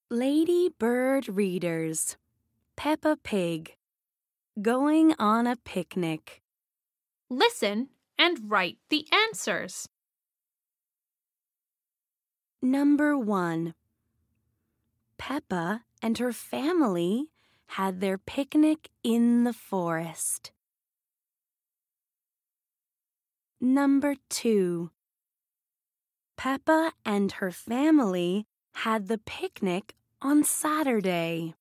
Lady Bird Readers. Peppa Pig. Going on a picnic. Listen and write the answers. Number 1. Peppa and her family had their picnic in the forest. Number 2. Peppa and her family had the picnic on Saturday.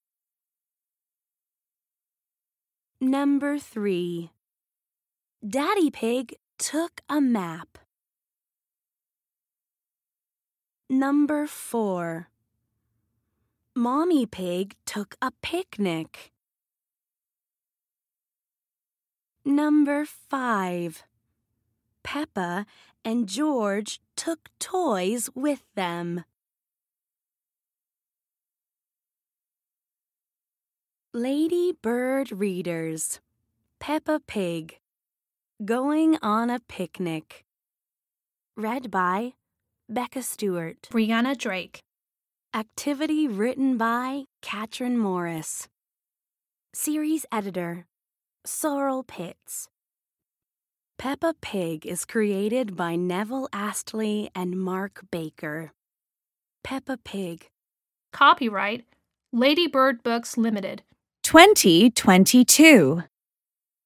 Number 3. Daddy Pig took a map. Number 4. Mommy Pig took a picnic. Number 5. Peppa and George took toys with them. Lady Bird Readers. Peppa Pig. Going on a picnic. Read by Becca Stewart. Brianna Drake. Activity written by Katrin Morris. Series editor Sorrel Pitts. Peppa Pig is created by Neville Astley and Mark Baker. Peppa Pig. Copyright Lady Bird Books Limited. 2022.